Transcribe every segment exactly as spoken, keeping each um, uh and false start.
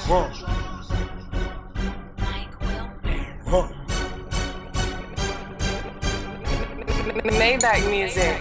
Huh. Huh. Maybach music.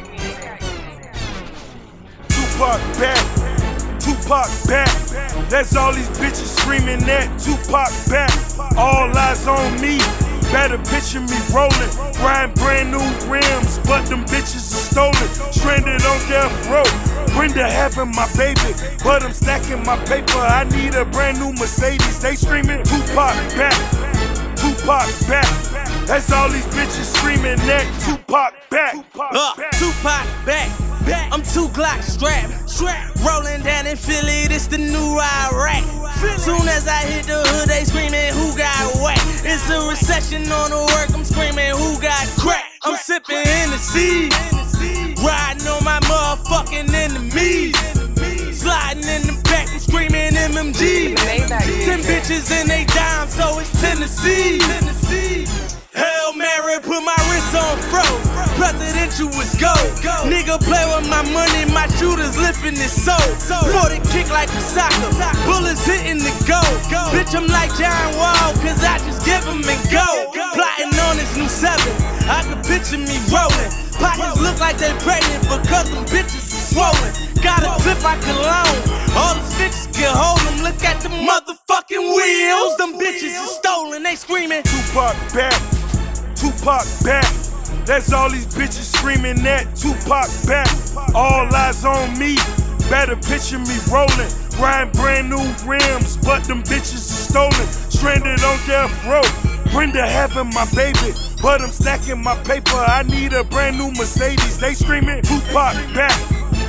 Tupac back, Tupac back. That's all these bitches screaming that Tupac back. All eyes on me. Better picture me rolling, riding brand new rims, but them bitches are stolen. Stranded on death row. Brenda having my baby, but I'm stacking my paper. I need a brand new Mercedes. They screaming Tupac back, Tupac back. That's all these bitches screaming that Tupac back. Tupac uh, back. Tupac back. back. I'm two Glock strapped, strapped. Rolling down in Philly, this the new Iraq. Soon as I hit the hood, they screaming who got whack. It's a recession on the work, I'm screaming who got crack. I'm sipping Hennessy, riding on my motherfucking enemies. Sliding in the back, I'm screaming M M G. Ten bitches in they dime, so it's Tennessee. Hail Mary, put my wrist on fro. Presidential was go. Nigga play with my money, my shooters lifting his soul. forty kick like a soccer, bullets hitting the goal. Bitch, I'm like John Wall, cause I just give him and go. Plotting on this new seven, I can picture me rolling. Pockets look like they pregnant because them bitches are swollen. Got a clip like cologne, all the sticks can hold them. Look at the motherfucking wheels, them bitches are stolen. They screaming Tupac back, Tupac back. That's all these bitches screaming that Tupac back. All eyes on me. Better picture me rolling, riding brand new rims, but them bitches are stolen. Stranded on death row. Brenda having my baby, but I'm stacking my paper. I need a brand new Mercedes. They screaming Tupac back,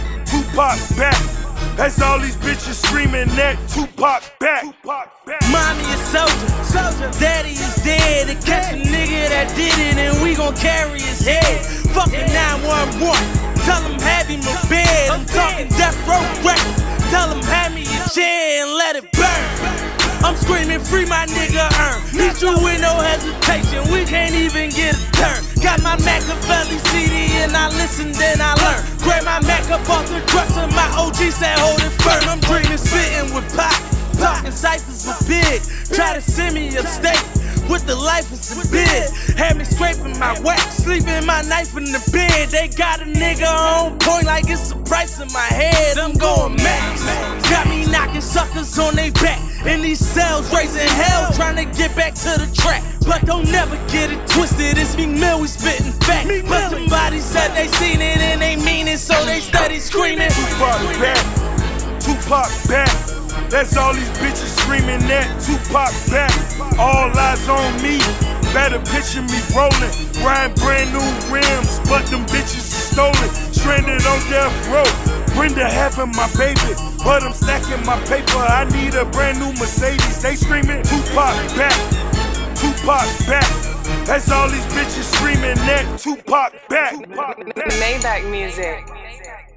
Tupac back. That's all these bitches screaming that Tupac back. Mommy is soldier, soldier. Daddy is dead. To catch a nigga that did it, and we gon' carry his head. Fucking nine one one. Tell him have him a bed. I'm talking death row records. Tell him hand me a chair and let it burn. I'm screaming free my nigga earn. Hit you with no hesitation. We can't even get a turn. Got my Machiavelli C D and I listen, then I learn. Grab my Mac up off the dresser. My O G said hold it firm. I'm dreaming spitting with pop. Talking ciphers with big. Try to send me upstate with the life is a bid. Had me scraping my wax, sleeping my knife in the bed. They got a nigga on point like it's a price in my head. I'm going max. Got me knocking suckers on they back. In these cells, raising hell, trying to get back to the track. But don't never get it twisted, it's Meek Mill, we spitting fact. But somebody said they seen it and they mean it, so they steady screaming Tupac back, Tupac back. That's all these bitches screaming that Tupac back. All eyes on me. Better picture me rolling, riding brand new rims, but them bitches are stolen. Stranded on death row. Brenda having my baby, but I'm stacking my paper. I need a brand new Mercedes. They screaming Tupac back, Tupac back. That's all these bitches screaming that Tupac back. Maybach music.